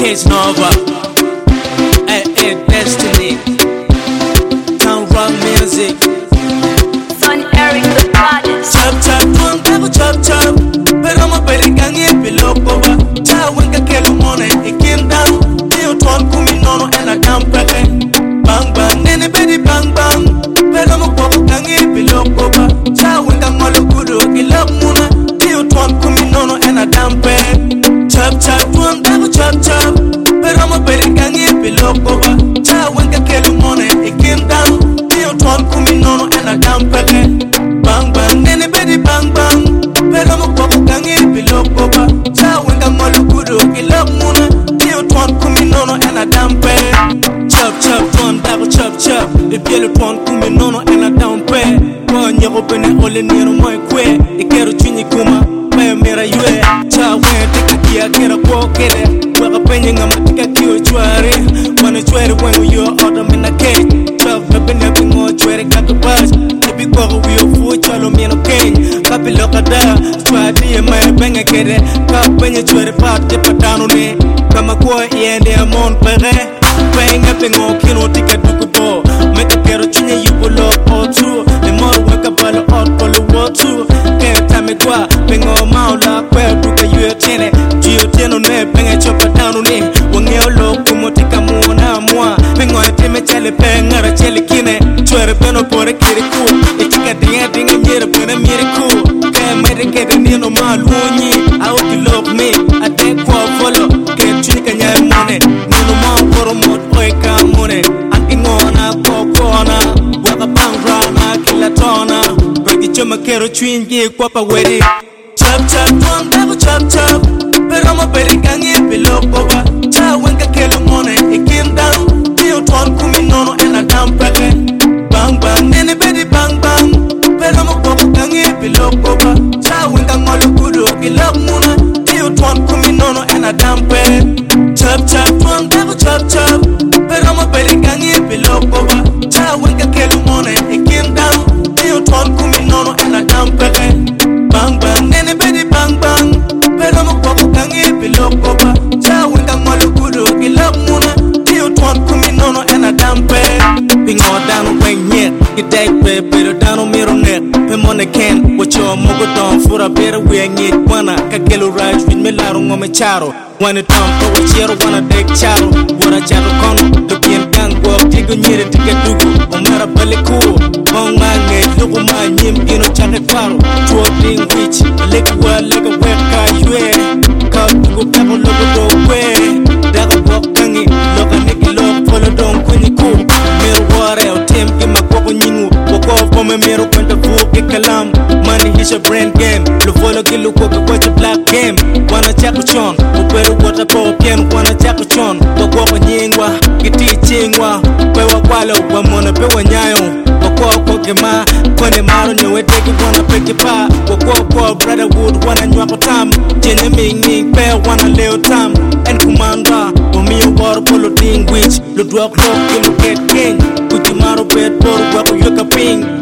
Case Nova, Destiny, Town Rock Music, Son Eric the Baddest. Chop chop, one double chop chop. Pero mo pere kangi below cover. Cha wenga kelo mone, it came down. Dio tuan kumi nono and a damn peke. Bang bang, nene bedi bang bang. Pero mo popo kangi below cover. Cha wenga malu kudo, ilok muna. Dio tuan kumi nono and a damn peke. Chop chop, one double chop chop. Pero mo pere kangi below cover. Cha wenga kelo mone, it came down. Dio tuan kumi nono and a damn peke. Bang bang, nene bedi bang bang. Pero mo popo kangi below cover. Cha wenga malu kudo, ilok muna. Dio tuan kumi nono and a damn peke. Chop chop, tuan double chop chop. If you tuan kumi nono and a damn peke. Kwa nyoko pene ole nero moe kwe. Ikero chunyi kuma, maya mera yue. Cha wen tika kia kera kwa kere. Waka penye ngama tika kio chware. Wana chwere wengu yo auto mina cage. Chop pepe nepi ngo chwere kaka baj. Nepi kwa uyo fu chalo mieno keny. Kapi loka da, chwadi ya maya benga kere. Kapenye chwere pat kipa tano ne. Kama kwa iende amon pere. Penga pengo kino tika duku bo. Meka kero chunye yuko lo otu. Lemoro weka balo ot kolo wotu. Kaya tame kwa pengo maula kwe duka yuyo tene. Jiyo teno ne penga chopa tano ne. Wangeo lo kumotika muona mua. Pengo etime chale pengara chale kine. Chwere peno pore kiri ku. Itika dinga dinga nyere pene mire ku. Kaya mede kede nino maluonyi. Auti love me. Ate kwa follow. Kaya chunika nyare mone. Nino maa koro mot oika mone. Anki ngona kokona. Waka pangrana kila tona. Breki choma kero chwingi kwa pa wedi. Chop chop tuan double chop chop. Pero mo pere kangi below cover. Cha wenga kelo mone. It came down. Dio tuan kumi nono and a damn peke. Bang bang, nene bedi bang bang. Pero mo popo kangi below cover. Cha wenga malu kudo ilok muna. Dio tuan kumi nono and a damn peke. Chop chop tuan double chop chop. Pero mo pere kangi below cover. Cha wenga kelo mone. It came down. Dio tuan kumi nono and a damn peke. Bang bang, nene bedi bang bang. Pero mo popo kangi below cover. Cha wenga malu kudo ilok muna. Dio tuan kumi nono and a damn peke. Pingo dano weng nyet. Gidek pe pero dano miro net. Pe mone ken. Wacho mogo don fura bera weng nyet. Wana kakelo raj win me laro ngome charo. Wana tom po wachero wana dek charo. Wara charo kono. Lupien kang wak tigo nyere tika dugu. Omera bale kuo. Mong mange lugu ma nyim ino chane kwaro. Chua ding wich. Lega wa lega weka yue. Kau dugu peko logo do kwe. Daga wak kangi. Loka niki lok polo don kwenye ku. Mero ware o tem kima kwako nyingu. Wako fome mero kwenta fuke kalam. Money hisha brand game. Lufolo kilu kwa kwacha black game. Wana chako chon. Upero wata po pien wana chako chon. Wako nyingwa. Kiti chingwa. Pewa kwalo wamona pewa nyayo. Wako kwa kema. Kwene maro nyewe teki wana peke pa. Wako kwa brotherhood wana nywako tam. Chenye mingi pe wana leo tam. En kumanda. Wamiyo waro polo ding wich. Ludwak lok kilu get king. Kuchimaro bed boru wako yoka ping.